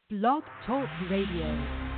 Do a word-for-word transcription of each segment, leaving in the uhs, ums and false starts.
Blog Talk Radio.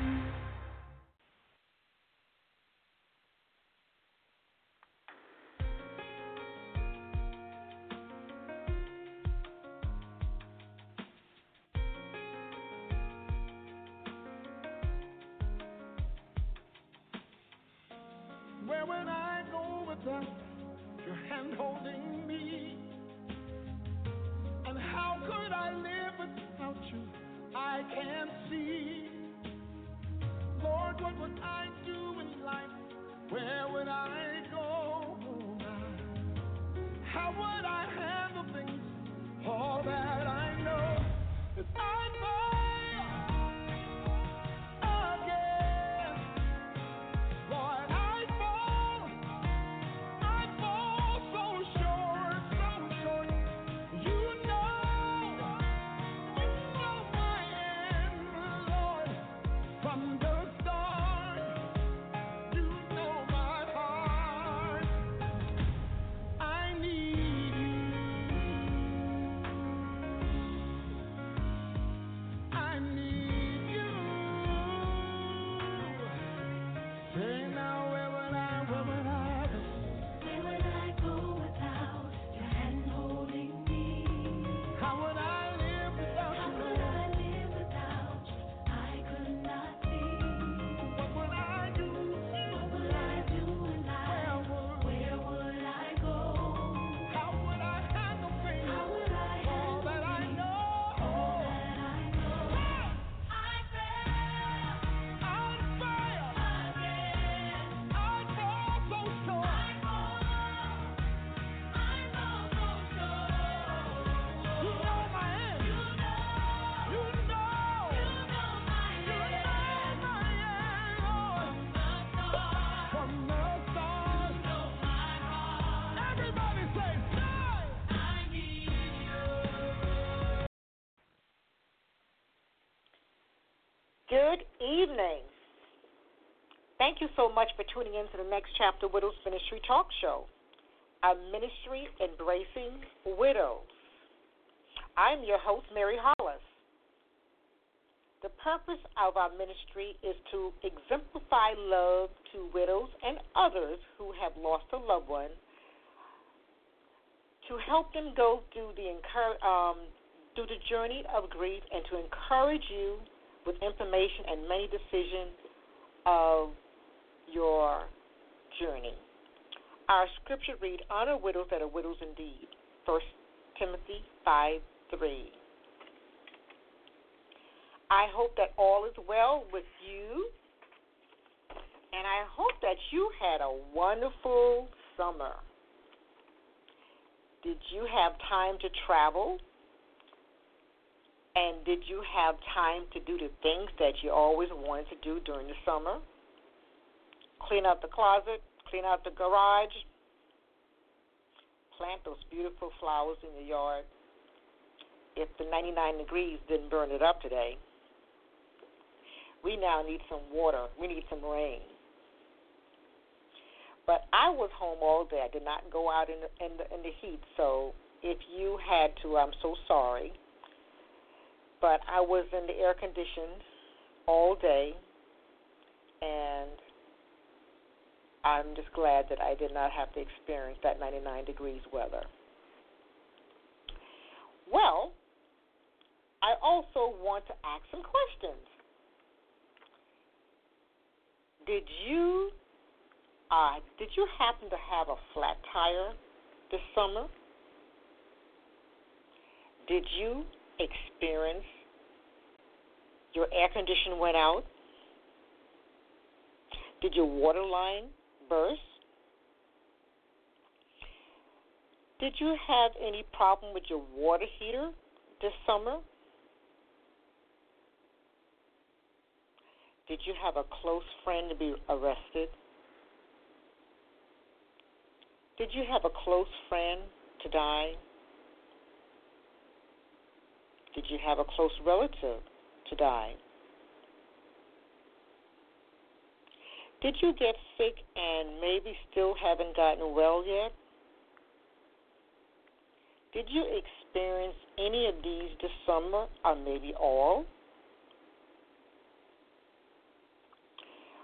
Where would I go without your hand holding me? And how could I live without you? I can't see. Lord, what would I do in life? Where would I go now? How would I handle things? All that I know is I fall again. Lord, I fall, I fall so short, so short. You know, you know my end, Lord, from the start. You know my heart. I need you. I need you. Say now, where would I, where would I go? Where would I go without your hand holding me? How would I live without How you, could Lord? I live without you? I could not see. What would I do? What would I do in Where life? would, Where would I go? how would I handle things? How would I All handle that I things? know, All that I know. I fell I'd fail. again. I'd fall so short. I fall, I fall so short. You know my end. You know, You know. you know my You end. know my end, Lord. From the start. You know my heart. Everybody say, "Stay." I need you. Good evening. Thank you so much for tuning in to the Next Chapter Widows Ministry Talk Show, a ministry embracing widows. I'm your host, Mary Hollis. The purpose of our ministry is to exemplify love to widows and others who have lost a loved one, to help them go through the incur- um, through the journey of grief, and to encourage you with information and many decisions of your journey. Our scripture read, honor widows that are widows indeed. First Timothy five three. I hope that all is well with you, and I hope that you had a wonderful summer. Did you have time to travel? And did you have time to do the things that you always wanted to do during the summer? Clean out the closet, clean out the garage, plant those beautiful flowers in your yard. If the ninety-nine degrees didn't burn it up today, we now need some water. We need some rain. But I was home all day. I did not go out in the, in the, in the heat. So if you had to, I'm so sorry. But I was in the air conditioned all day, and I'm just glad that I did not have to experience that ninety-nine degrees weather. Well, I also want to ask some questions. Did you uh, did you happen to have a flat tire this summer? Did you experience your air conditioner went out? Did your water line burst? Did you have any problem with your water heater this summer? Did you have a close friend to be arrested? Did you have a close friend to die? Did you have a close relative to die? Did you get sick and maybe still haven't gotten well yet? Did you experience any of these this summer, or maybe all?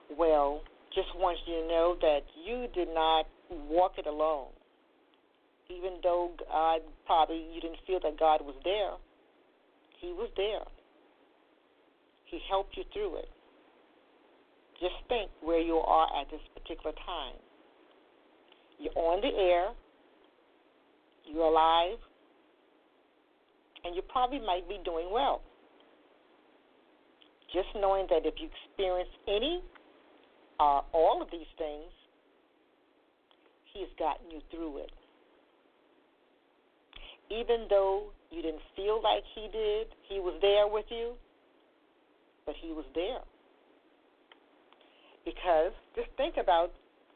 Well, just want you to know that you did not walk it alone. Even though God probably you didn't feel that God was there, He was there. He helped you through it. Just think where you are at this particular time. You're on the air, you're alive, and you probably might be doing well. Just knowing that if you experience any or all of these things, He's gotten you through it. Even though you didn't feel like He did, He was there with you, but He was there. Because just think about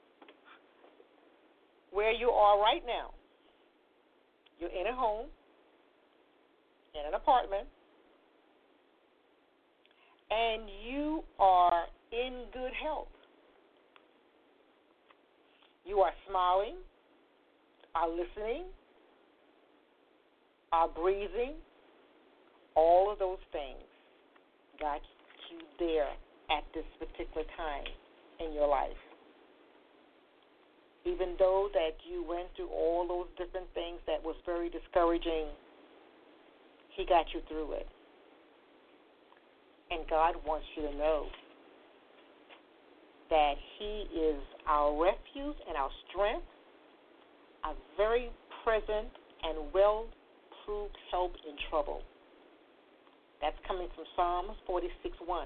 where you are right now. You're in a home, in an apartment, and you are in good health. You are smiling, are listening, are breathing. All of those things got you there at this particular time in your life. Even though that you went through all those different things that was very discouraging, He got you through it. And God wants you to know that He is our refuge and our strength, a very present and well-proved help in trouble. That's coming from Psalms forty-six one.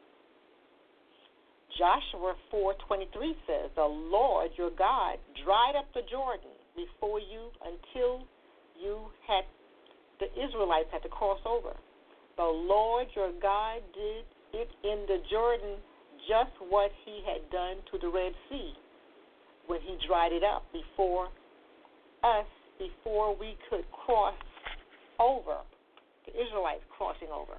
Joshua four twenty-three says, the Lord your God dried up the Jordan before you until you had the Israelites had to cross over. The Lord your God did it in the Jordan just what He had done to the Red Sea when He dried it up before us, before we could cross over, the Israelites crossing over.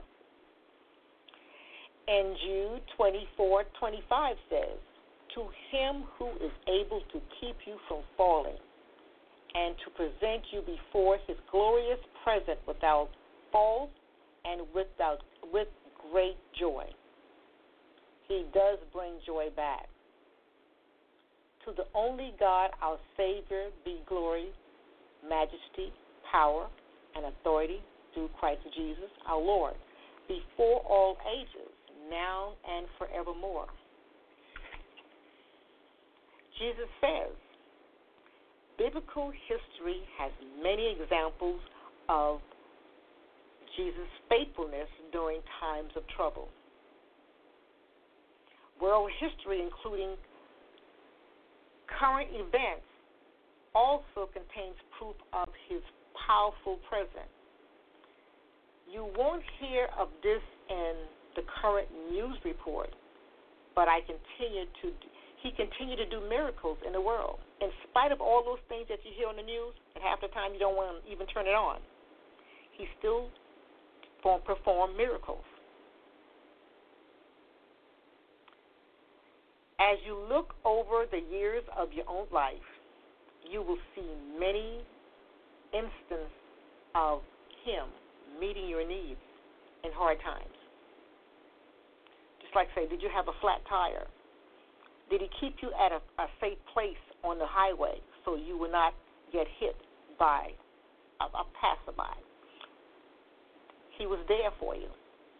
And Jude twenty-four twenty-five says, to Him who is able to keep you from falling and to present you before His glorious presence without fault and without with great joy. He does bring joy back. To the only God, our Savior, be glory, majesty, power, and authority through Christ Jesus, our Lord, before all ages, now and forevermore. Jesus says, biblical history has many examples of Jesus' faithfulness during times of trouble. World history, including current events, also contains proof of His powerful presence. You won't hear of this in the current news report, but I continue to He continued to do miracles in the world. In spite of all those things that you hear on the news, and half the time you don't want to even turn it on, He still perform miracles. As you look over the years of your own life, you will see many instances of Him meeting your needs in hard times. Just like say, did you have a flat tire? Did He keep you at a, a safe place on the highway so you will not get hit by a, a passerby? He was there for you.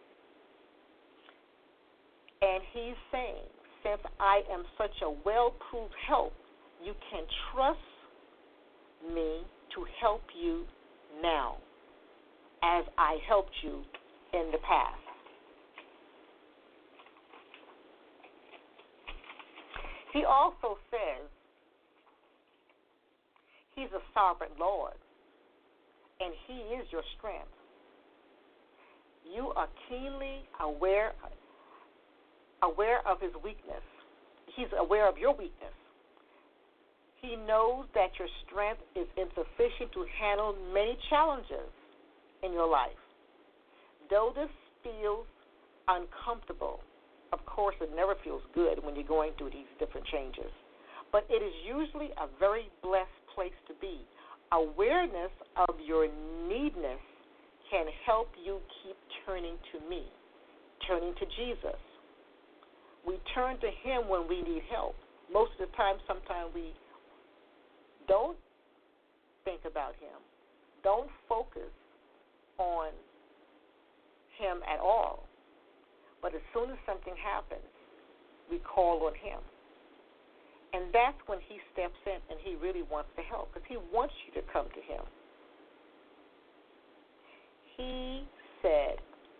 And He's saying, since I am such a well-proved help, you can trust me to help you now, as I helped you in the past. He also says He's a sovereign Lord, and He is your strength. You are keenly aware aware of His weakness. He's aware of your weakness. He knows that your strength is insufficient to handle many challenges in your life. Though this feels uncomfortable, of course it never feels good when you're going through these different changes, but it is usually a very blessed place to be. Awareness of your needness can help you keep turning to me, turning to Jesus. We turn to him when we need help. Most of the time, sometimes we don't think about him, don't focus on him at all. But as soon as something happens, we call on him. And that's when he steps in and he really wants to help because he wants you to come to him. He said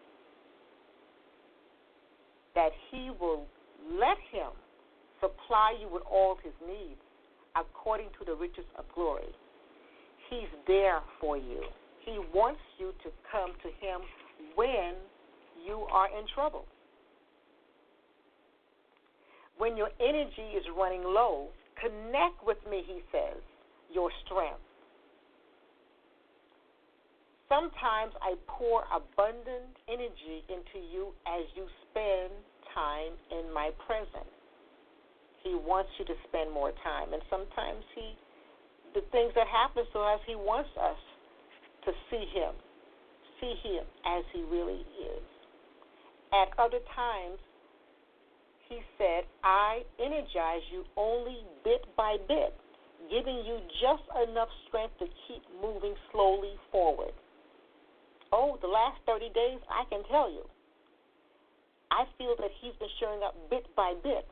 that he will let him supply you with all his needs according to the riches of glory. He's there for you. He wants you to come to him when you are in trouble. When your energy is running low, connect with me, he says, your strength. Sometimes I pour abundant energy into you as you spend time in my presence. He wants you to spend more time. And sometimes he, the things that happen to us, he wants us to see him, see him as he really is. At other times, he said, I energize you only bit by bit, giving you just enough strength to keep moving slowly forward. Oh, the last thirty days, I can tell you, I feel that he's been showing up bit by bit.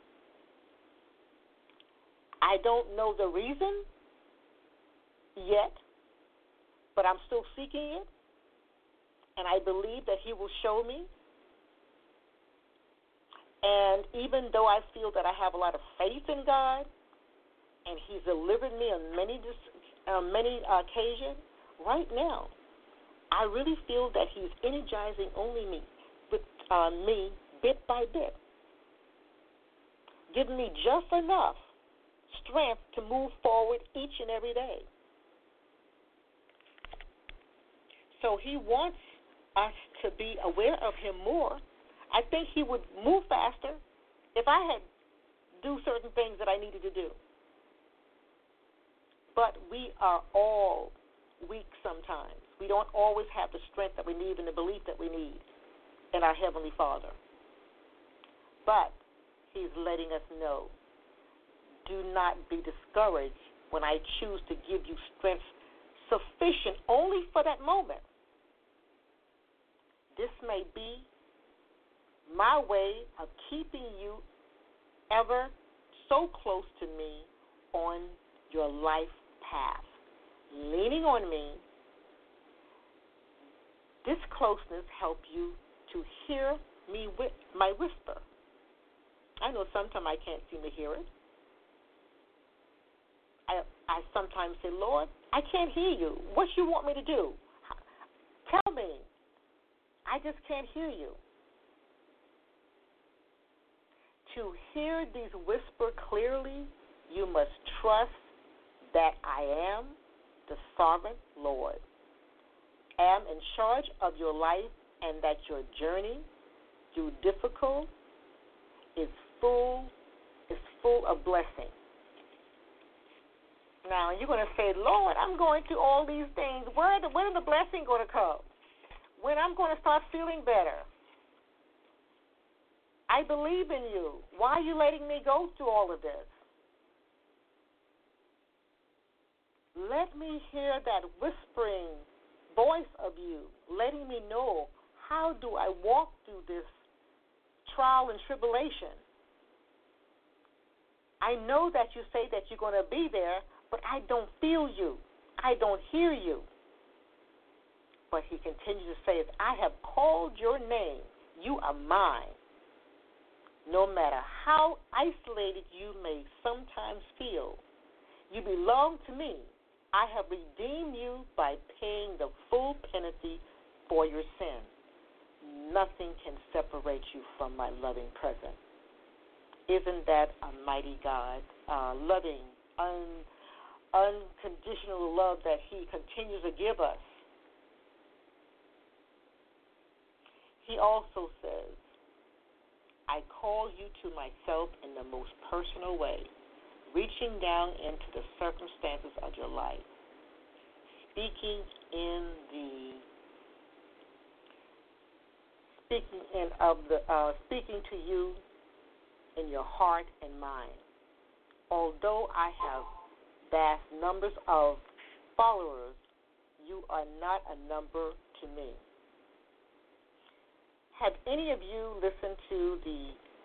I don't know the reason yet, but I'm still seeking it, and I believe that he will show me. And even though I feel that I have a lot of faith in God, and he's delivered me on many uh, many occasions, right now, I really feel that he's energizing only me, with uh, me bit by bit, giving me just enough strength to move forward each and every day. So he wants us to be aware of him more. I think he would move faster if I had do certain things that I needed to do. But we are all weak sometimes. We don't always have the strength that we need and the belief that we need in our Heavenly Father. But he's letting us know, do not be discouraged when I choose to give you strength sufficient only for that moment. This may be my way of keeping you ever so close to me on your life path. Leaning on me, this closeness helps you to hear me with my whisper. I know sometimes I can't seem to hear it. I, I sometimes say, Lord, I can't hear you. What you want me to do? Tell me. I just can't hear you. To hear these whisper clearly, you must trust that I am the sovereign Lord, am in charge of your life, and that your journey through difficult is full is full of blessing. Now you're going to say, Lord, I'm going through all these things. Where the, when is the blessing going to come? When I'm going to start feeling better? I believe in you. Why are you letting me go through all of this? Let me hear that whispering voice of you, letting me know, how do I walk through this trial and tribulation? I know that you say that you're going to be there, but I don't feel you. I don't hear you. But he continues to say, I have called your name. You are mine. No matter how isolated you may sometimes feel, you belong to me. I have redeemed you by paying the full penalty for your sin. Nothing can separate you from my loving presence. Isn't that a mighty God, uh, loving, un, unconditional love that he continues to give us? He also says, I call you to myself in the most personal way, reaching down into the circumstances of your life, speaking in the speaking in of the uh, speaking to you in your heart and mind. Although I have vast numbers of followers, you are not a number to me. Have any of you listened to the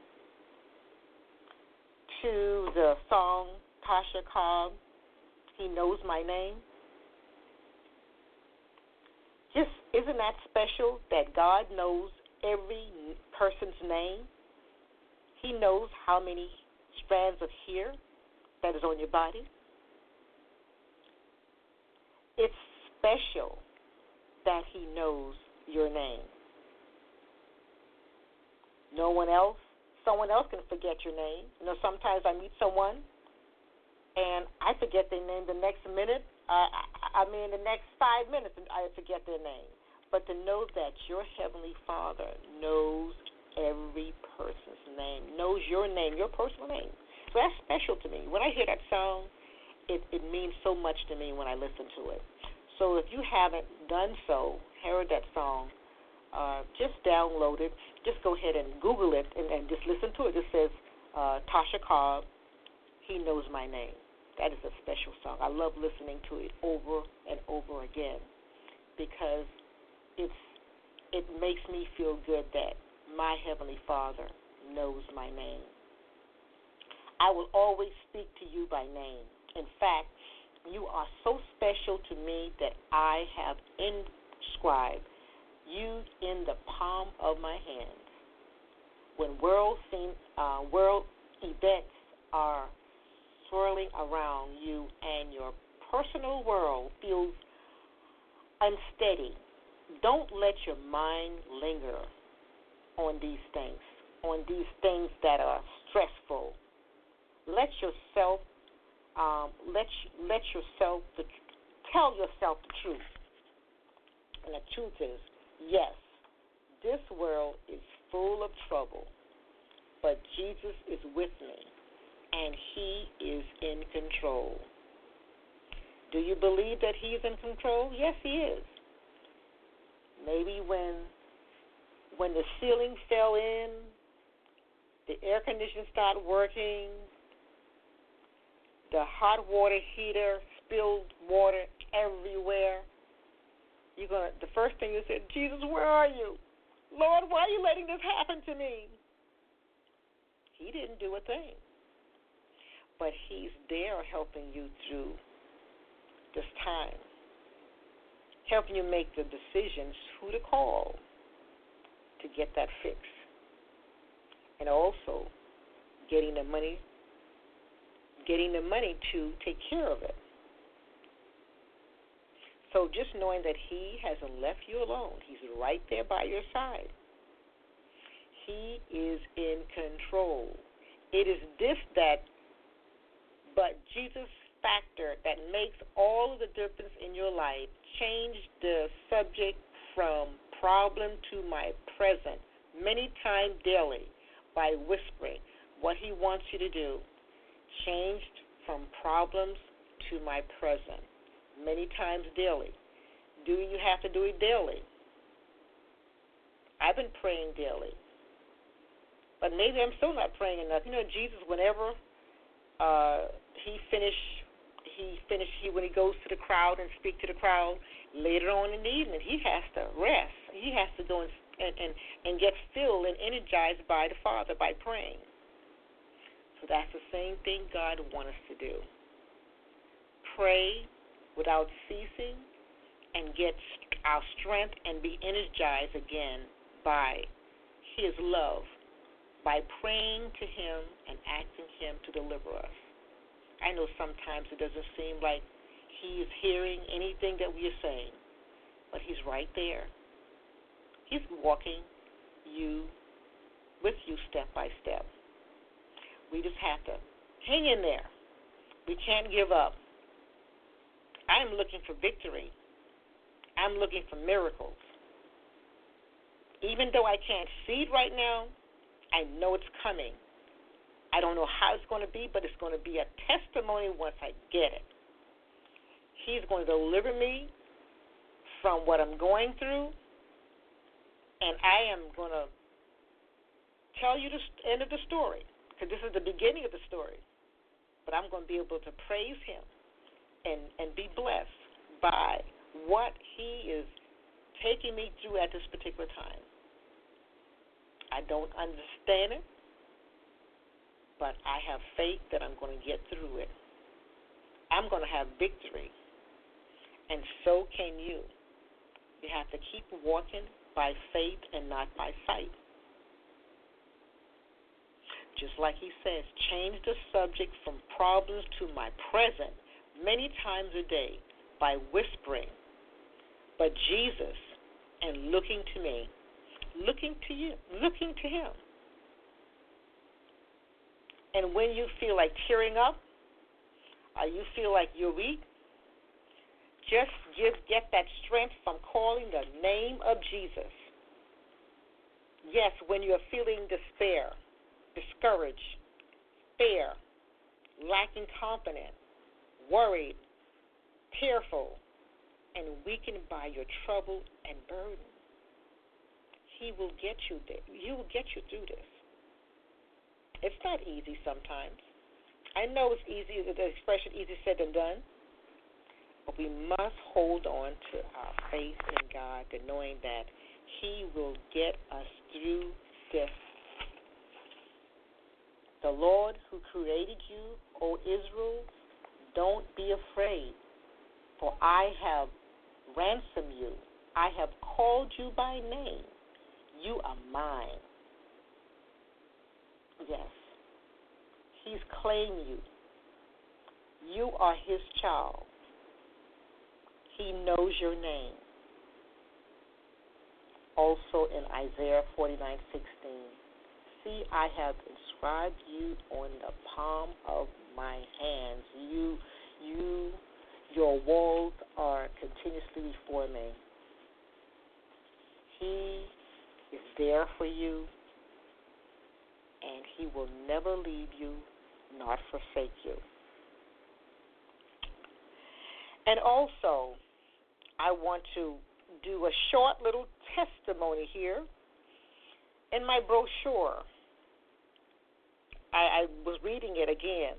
to the song Tasha Cobb, He Knows My Name? Just isn't that special that God knows every person's name? He knows how many strands of hair that is on your body. It's special that He knows your name. No one else, someone else can forget your name. You know, sometimes I meet someone and I forget their name the next minute. Uh, I, I mean, the next five minutes I forget their name. But to know that your Heavenly Father knows every person's name, knows your name, your personal name. So that's special to me. When I hear that song, it, it means so much to me when I listen to it. So if you haven't done so, heard that song, uh, just download it. Just go ahead and Google it and, and just listen to it. It says uh, Tasha Cobb, He Knows My Name. That is a special song. I love listening to it over and over again because it's it makes me feel good that my Heavenly Father knows my name. I will always speak to you by name. In fact, you are so special to me that I have inscribed you in the palm of my hand. When world seem, uh, world events are swirling around you and your personal world feels unsteady, don't let your mind linger on these things, on these things that are stressful. Let yourself, um, let let yourself the, tell yourself the truth. And the truth is, yes, this world is full of trouble, but Jesus is with me, and He is in control. Do you believe that He is in control? Yes, He is. Maybe when when the ceiling fell in, the air conditioner started working, the hot water heater spilled water everywhere, you're gonna the first thing you said, Jesus, where are you? Lord, why are you letting this happen to me? He didn't do a thing. But He's there helping you through this time, helping you make the decisions who to call to get that fix, and also getting the money, getting the money to take care of it. So just knowing that He hasn't left you alone, He's right there by your side. He is in control. It is this that, but Jesus factor that makes all of the difference in your life. Change the subject from problem to my present many times daily by whispering what He wants you to do. Changed from problems to my present many times daily. Do you have to do it daily? I've been praying daily. But maybe I'm still not praying enough. You know, Jesus, whenever uh, he finished, he finished, he when he goes to the crowd and speak to the crowd, later on in the evening, he has to rest. He has to go and, and, and, and get filled and energized by the Father by praying. So that's the same thing God wants us to do. Pray without ceasing and get our strength and be energized again by His love, by praying to Him and asking Him to deliver us. I know sometimes it doesn't seem like He is hearing anything that we are saying, but He's right there. He's walking you with you step by step. We just have to hang in there. We can't give up. I'm looking for victory. I'm looking for miracles. Even though I can't see it right now, I know it's coming. I don't know how it's going to be, but it's going to be a testimony once I get it. He's going to deliver me from what I'm going through, and I am going to tell you the end of the story. because this is the beginning of the story. But I'm going to be able to praise him and, and be blessed by what he is taking me through at this particular time. I don't understand it, but I have faith that I'm going to get through it. I'm going to have victory, and so can you. You have to keep walking by faith and not by sight. Just like he says, change the subject from problems to my present many times a day by whispering, but Jesus, and looking to me, looking to you, looking to him. And when you feel like tearing up, or you feel like you're weak, just give, get that strength from calling the name of Jesus. Yes, when you're feeling despair, discouraged, fear, lacking confidence, worried, tearful, and weakened by your trouble and burden, he will get you there. He will get you through this. It's not easy sometimes. I know it's easy, the expression easy said than done, but we must hold on to our faith in God, and knowing that he will get us through this. The Lord who created you, O Israel, don't be afraid, for I have ransomed you. I have called you by name. You are mine. Yes. He's claimed you. You are his child. He knows your name. Also in Isaiah forty-nine sixteen, see, I have inscribed you on the palm of my hands. You, you, your walls are continuously before me. He is there for you, and he will never leave you nor forsake you. And also, I want to do a short little testimony here. In my brochure, I, I was reading it again,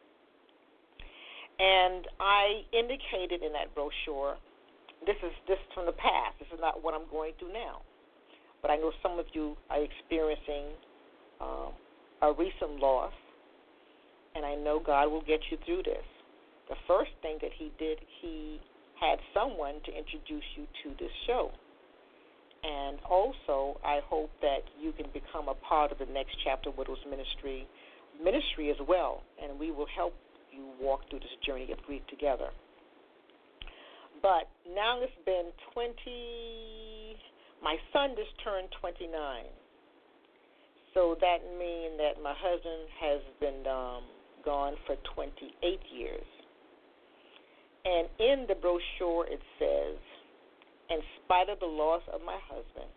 and I indicated in that brochure, this is this from the past. This is not what I'm going through now. But I know some of you are experiencing um, a recent loss, and I know God will get you through this. The first thing that he did, he had someone to introduce you to this show. And also, I hope that you can become a part of the Next Chapter Widows Ministry ministry as well, and we will help you walk through this journey of grief together. But now it's been twenty, my son just turned twenty-nine. So that means that my husband has been um, gone for twenty-eight years. And in the brochure it says, in spite of the loss of my husband,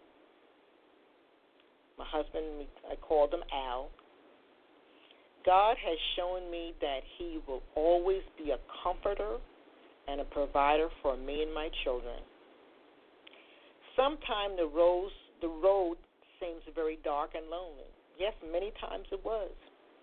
my husband, I called him Al, God has shown me that he will always be a comforter and a provider for me and my children. Sometimes the road, the road seems very dark and lonely. Yes, many times it was.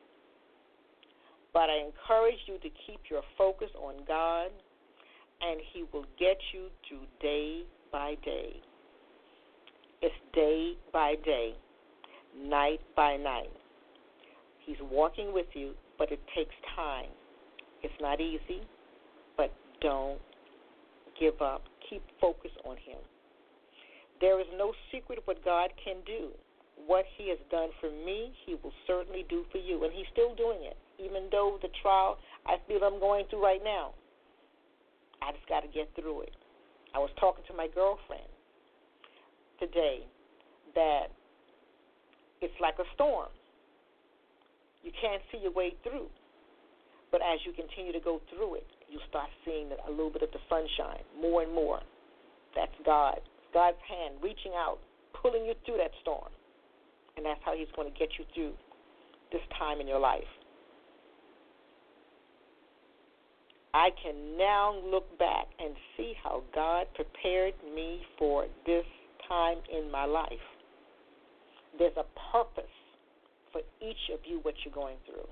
But I encourage you to keep your focus on God, and he will get you through day by day. It's day by day, night by night. He's walking with you, but it takes time. It's not easy, but don't give up. Keep focus on him. There is no secret of what God can do. What he has done for me, he will certainly do for you, and he's still doing it, even though the trial I feel I'm going through right now. I just got to get through it. I was talking to my girlfriend today that it's like a storm. You can't see your way through. But as you continue to go through it, you start seeing a little bit of the sunshine, more and more. That's God. It's God's hand reaching out, pulling you through that storm. And that's how he's going to get you through this time in your life. I can now look back and see how God prepared me for this time in my life. There's a purpose for each of you what you're going through.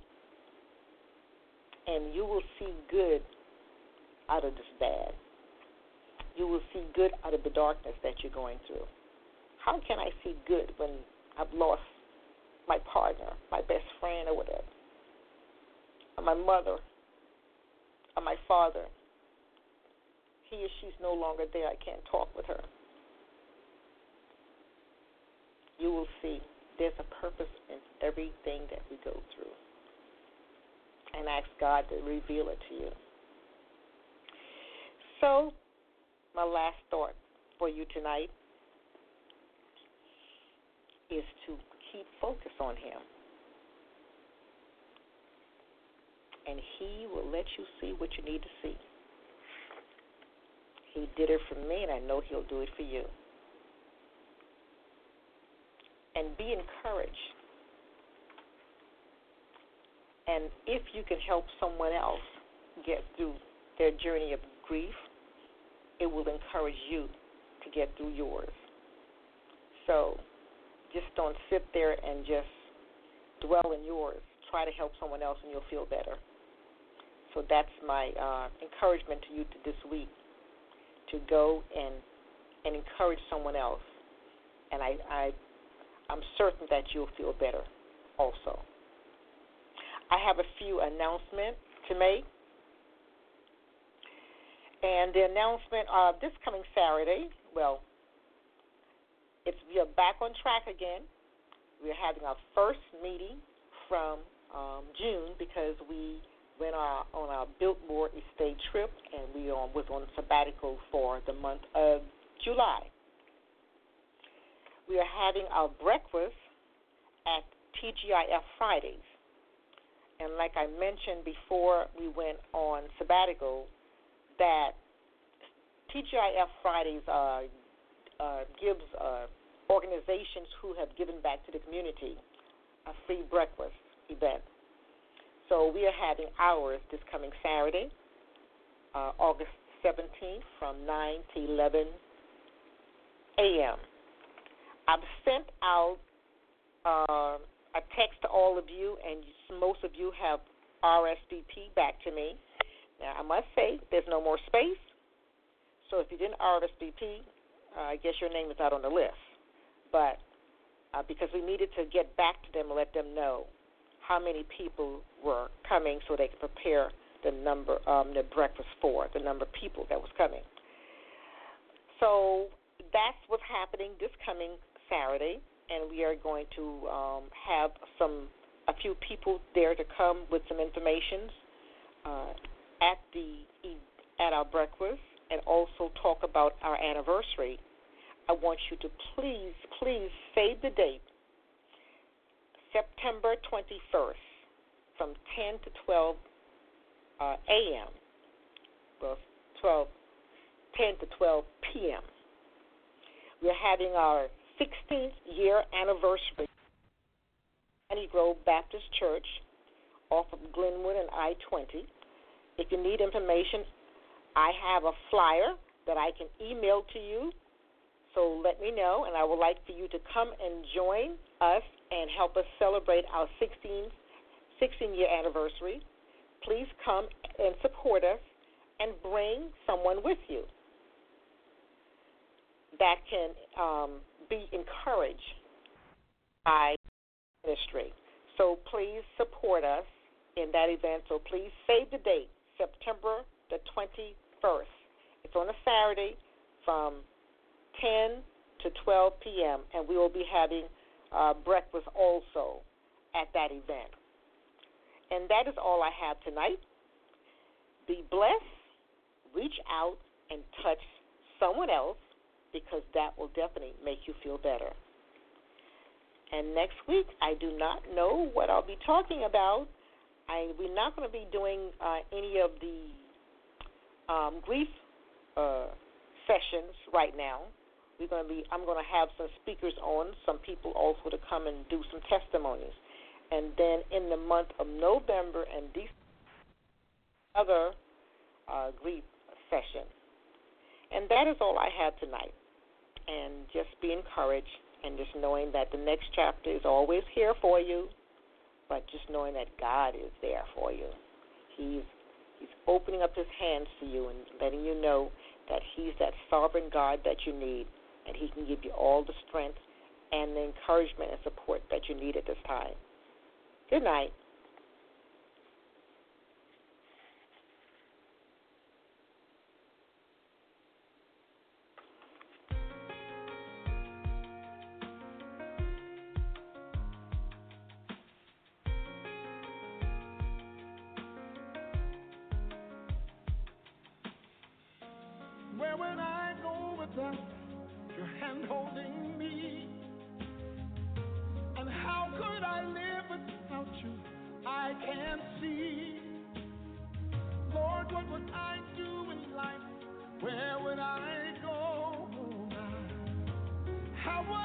And you will see good out of this bad. You will see good out of the darkness that you're going through. How can I see good when I've lost my partner, my best friend, or whatever, or my mother, or my father? He or she's no longer there. I can't talk with her. You will see there's a purpose in everything that we go through. And ask God to reveal it to you. So, my last thought for you tonight is to keep focus on Him. And He will let you see what you need to see. He did it for me, and I know He'll do it for you. And be encouraged. And if you can help someone else get through their journey of grief, it will encourage you to get through yours. So just don't sit there and just dwell in yours. Try to help someone else and you'll feel better. So that's my uh, encouragement to you to this week, to go and and encourage someone else. And I, I, I'm certain that you'll feel better also. I have a few announcements to make. And the announcement uh, this coming Saturday, well, it's we are back on track again. We're having our first meeting from um, June because we went our, on our Biltmore Estate trip, and we um, was on sabbatical for the month of July. We are having our breakfast at T G I F Fridays. And like I mentioned before we went on sabbatical, that T G I F Fridays uh, uh, gives uh, organizations who have given back to the community a free breakfast event. So we are having ours this coming Saturday, uh, August seventeenth, from nine to eleven a.m. I've sent out uh, a text to all of you, and most of you have R S V P back to me. Now, I must say, there's no more space, so if you didn't R S V P, uh, I guess your name is not on the list. But uh, because we needed to get back to them and let them know how many people were coming so they could prepare the number, um, the breakfast for, the number of people that was coming. So that's what's happening this coming Saturday, and we are going to um, have some a few people there to come with some information uh, at the at our breakfast, and also talk about our anniversary. I want you to please, please save the date, September twenty-first, from ten to twelve uh, a.m. Well, twelve, ten to twelve p.m. We're having our sixteenth year anniversary at Annie Grove Baptist Church off of Glenwood and I twenty. If you need information, I have a flyer that I can email to you, so let me know, and I would like for you to come and join us and help us celebrate our sixteenth, sixteen-year anniversary. Please come and support us and bring someone with you that can um, be encouraged by ministry. So please support us in that event. So please save the date, September the twenty-first. It's on a Saturday from ten to twelve p.m., and we will be having uh, breakfast also at that event. And that is all I have tonight. Be blessed, reach out, and touch someone else, because that will definitely make you feel better. And next week, I do not know what I'll be talking about. I, we're not going to be doing uh, any of the um, grief uh, sessions right now. We're going to be. I'm going to have some speakers on, some people also to come and do some testimonies. And then in the month of November and December, other uh, grief session. And that is all I have tonight. And just be encouraged, and just knowing that the next chapter is always here for you. but just knowing that God is there for you. He's He's opening up his hands to you and letting you know that he's that sovereign God that you need, and he can give you all the strength and the encouragement and support that you need at this time. Good night. Where would I go without your hand holding me? And how could I live without you? I can't see. Lord, what would I do in life? Where would I go now? How would